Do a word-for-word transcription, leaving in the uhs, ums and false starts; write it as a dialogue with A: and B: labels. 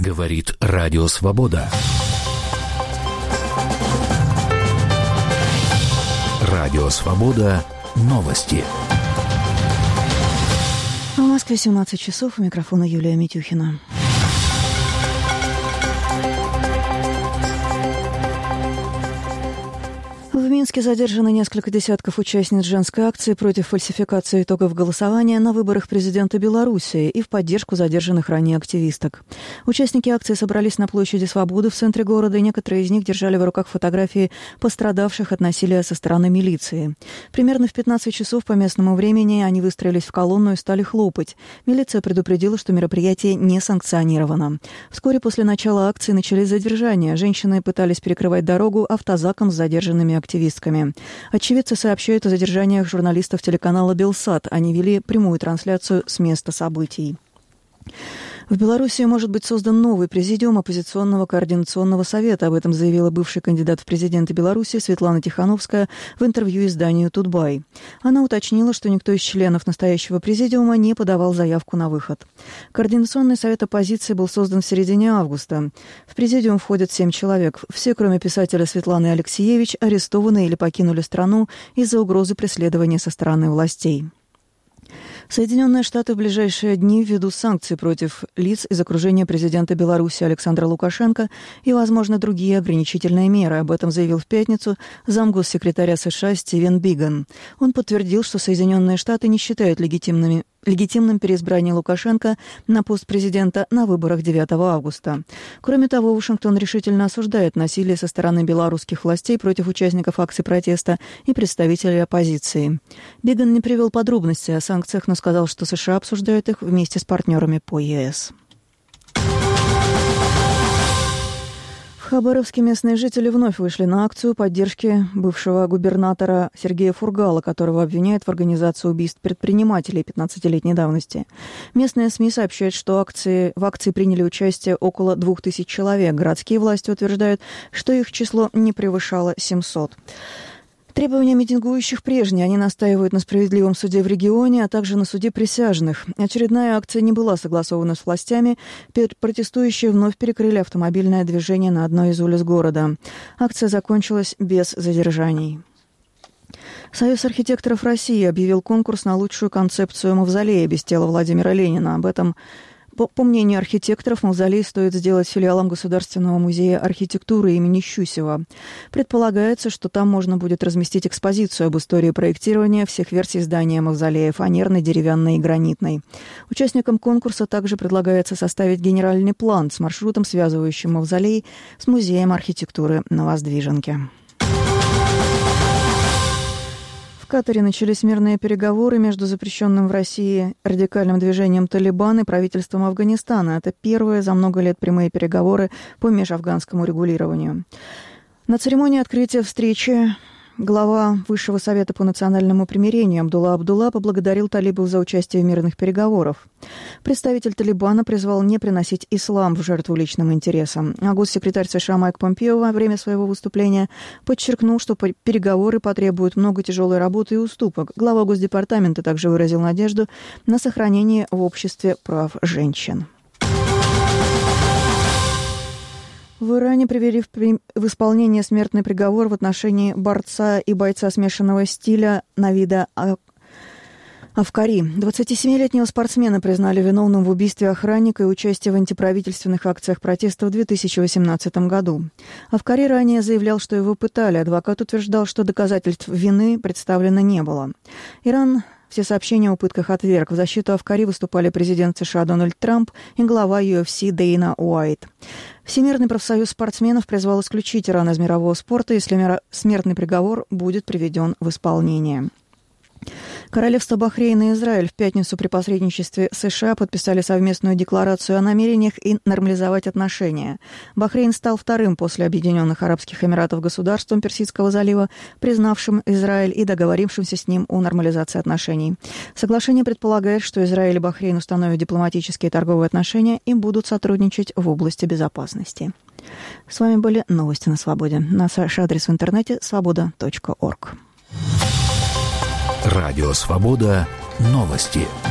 A: Говорит Радио Свобода. Радио Свобода. Новости.
B: В Москве семнадцать часов. У микрофона Юлия Митюхина. В Минске задержаны несколько десятков участниц женской акции против фальсификации итогов голосования на выборах президента Белоруссии и в поддержку задержанных ранее активисток. Участники акции собрались на площади Свободы в центре города, и некоторые из них держали в руках фотографии пострадавших от насилия со стороны милиции. Примерно в пятнадцать часов по местному времени они выстроились в колонну и стали хлопать. Милиция предупредила, что мероприятие не санкционировано. Вскоре после начала акции начались задержания. Женщины пытались перекрывать дорогу автозаком с задержанными активистами. Очевидцы сообщают о задержаниях журналистов телеканала «Белсат». Они вели прямую трансляцию с места событий. В Беларуси может быть создан новый президиум оппозиционного координационного совета. Об этом заявила бывший кандидат в президенты Беларуси Светлана Тихановская в интервью изданию «Тутбай». Она уточнила, что никто из членов настоящего президиума не подавал заявку на выход. Координационный совет оппозиции был создан в середине августа. В президиум входят семь человек. Все, кроме писателя Светланы Алексеевич, арестованы или покинули страну из-за угрозы преследования со стороны властей. Соединенные Штаты в ближайшие дни введут санкции против лиц из окружения президента Беларуси Александра Лукашенко и, возможно, другие ограничительные меры. Об этом заявил в пятницу замгоссекретаря США Стивен Биган. Он подтвердил, что Соединенные Штаты не считают легитимными легитимным переизбрание Лукашенко на пост президента на выборах девятого августа. Кроме того, Вашингтон решительно осуждает насилие со стороны белорусских властей против участников акций протеста и представителей оппозиции. Биган не привел подробности о санкциях, но сказал, что США обсуждают их вместе с партнерами по ЕС. В Хабаровске местные жители вновь вышли на акцию поддержки бывшего губернатора Сергея Фургала, которого обвиняют в организации убийств предпринимателей пятнадцатилетней давности. Местные СМИ сообщают, что акции, в акции приняли участие около двух тысяч человек. Городские власти утверждают, что их число не превышало семисот. Требования митингующих прежние. Они настаивают на справедливом суде в регионе, а также на суде присяжных. Очередная акция не была согласована с властями. Протестующие вновь перекрыли автомобильное движение на одной из улиц города. Акция закончилась без задержаний. Союз архитекторов России объявил конкурс на лучшую концепцию мавзолея без тела Владимира Ленина. Об этом, по, по мнению архитекторов, мавзолей стоит сделать филиалом Государственного музея архитектуры имени Щусева. Предполагается, что там можно будет разместить экспозицию об истории проектирования всех версий здания мавзолея: фанерной, деревянной и гранитной. Участникам конкурса также предлагается составить генеральный план с маршрутом, связывающим мавзолей с музеем архитектуры на Воздвиженке. В Катаре начались мирные переговоры между запрещенным в России радикальным движением «Талибан» и правительством Афганистана. Это первые за много лет прямые переговоры по межафганскому регулированию. На церемонии открытия встречи глава Высшего совета по национальному примирению Абдулла Абдулла поблагодарил талибов за участие в мирных переговорах. Представитель Талибана призвал не приносить ислам в жертву личным интересам. А госсекретарь США Майк Помпео во время своего выступления подчеркнул, что переговоры потребуют много тяжелой работы и уступок. Глава Госдепартамента также выразил надежду на сохранение в обществе прав женщин. В Иране привели в исполнение смертный приговор в отношении борца и бойца смешанного стиля Навида Афкари. двадцатисемилетнего спортсмена признали виновным в убийстве охранника и участии в антиправительственных акциях протеста в две тысячи восемнадцатом году. Афкари ранее заявлял, что его пытали. Адвокат утверждал, что доказательств вины представлено не было. Иран все сообщения о пытках отверг. В защиту Афкари выступали президент США Дональд Трамп и глава ю эф си Дейна Уайт. Всемирный профсоюз спортсменов призвал исключить Иран из мирового спорта, если смертный приговор будет приведен в исполнение. Королевство Бахрейн и Израиль в пятницу при посредничестве США подписали совместную декларацию о намерениях и нормализовать отношения. Бахрейн стал вторым после Объединенных Арабских Эмиратов государством Персидского залива, признавшим Израиль и договорившимся с ним о нормализации отношений. Соглашение предполагает, что Израиль и Бахрейн установят дипломатические и торговые отношения и будут сотрудничать в области безопасности. С вами были новости на Свободе. Наш адрес в интернете – свобода точка орг.
A: Радио Свобода. Новости.